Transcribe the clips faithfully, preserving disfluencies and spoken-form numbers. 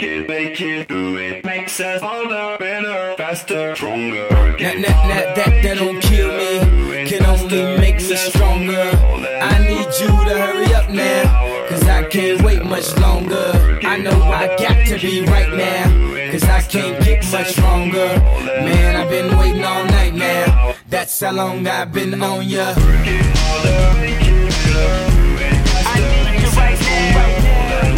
work it, make it, do it. Makes us harder, better, faster, stronger. That, that, that, that, that don't kill me, can only make me stronger. I need you to hurry up now, cause I can't wait much longer. I know I got to be right now, cause I can't get much stronger. Man, I've been waiting all night now, that's how long I've been on ya. I need you right now.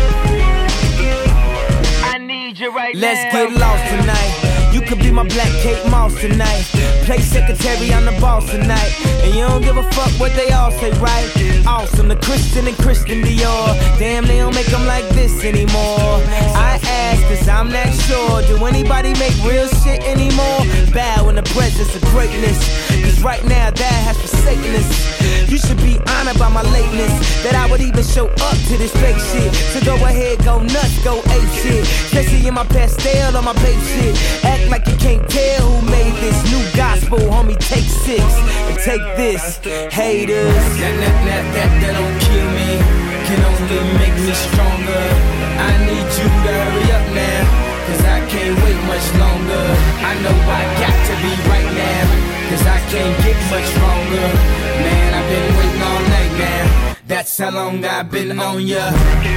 I need you right now. Let's get lost tonight. You could be my black Kate Moss tonight. Play secretary, I'm the boss tonight. And you don't give a fuck what they all say, right? Awesome, the Christian and Christian Dior. Damn, they don't make them like this anymore. I ask, cause I'm not sure. Do anybody make real shit anymore? Bow in the presence of greatness, cause right now that has forsaken us. You should be honored by my lateness, that I would even show up to this fake shit. So go ahead, go nuts, go ape shit. Especially in my pastel on my babe shit. Act like you can't tell who made this new gospel, homie. Take six and take this, haters. That, that, that, that, that don't kill me, can only make me stronger. I need you to hurry up now, cause I can't wait much longer. I know I got to be right now, cause I can't get much stronger. Man, I've been waiting all night now, that's how long I've been on ya.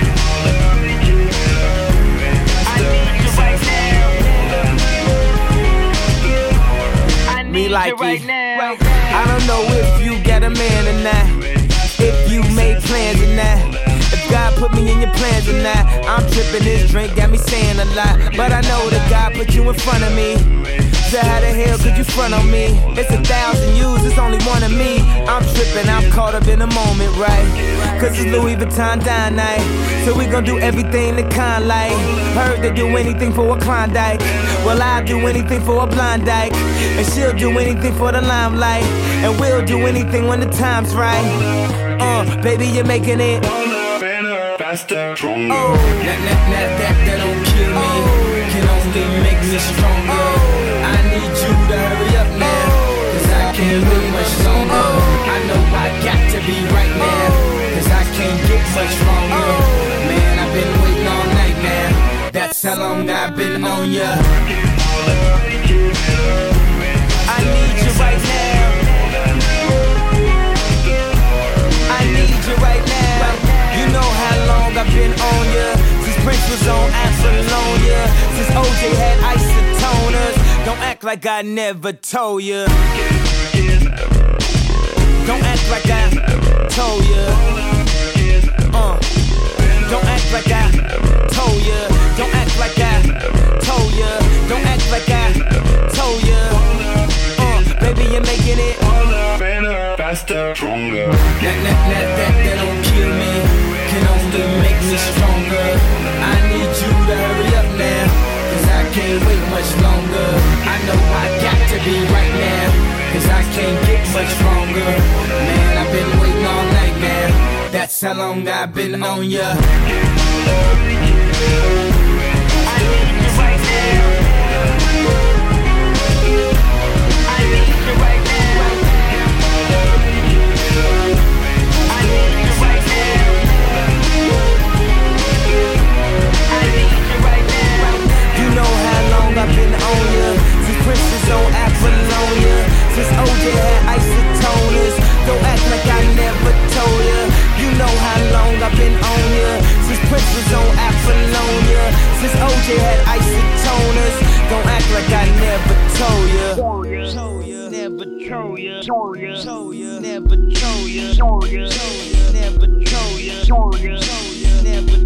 Me like right it. now. I don't know if you got a man or not, if you made plans or not, if God put me in your plans or not. I'm tripping, this drink got me saying a lot, but I know that God put you in front of me. So how the hell could you front on me? It's a thousand yous, it's only one of me. I'm tripping, I'm caught up in the moment, right? Cause it's Louis Vuitton dine night, so we gon' do everything the kind like. Heard they do anything for a Klondike, well I'll do anything for a blind dyke, and she'll do anything for the limelight, and we'll do anything when the time's right. Uh, baby, you're making it Better, faster, stronger. oh. That, that, that, that, that don't kill me, can only make me stronger. I need you to hurry up now, cause I can't wait much longer. I know I got to be right now, cause I can't get much stronger. Man, I've been waiting all night now, that's how long I've been on ya. I need you right now, I need you right now. You know how long I've been on ya, since Prince was on Apollonia, since O J had isotoners. Don't act like I never told ya, don't act like I told ya. Uh, don't act like I told ya, don't act like I told ya, don't act like I told ya. Uh, baby, you're making it Better, faster, stronger. That, that, that, that, that don't kill me, can only make me stronger. I need you to hurry up now, cause I can't wait much longer. I know I got to be right now, cause I can't get much stronger. Man, I've been waiting all night now, that's how long I've been on ya. I need you right now. I need you right now. I need you right now. I need you right now. You know how long I've been on ya, since Prince was on Apollonia, since O J had isotoners. Don't act like I never told ya. You know how long I've been on ya, since Prince was on Apollonia, since O J had isotoners. Don't act like I never told ya. Told ya, never told ya. Told ya, told ya, never told ya. Told ya, never told ya. Told ya, never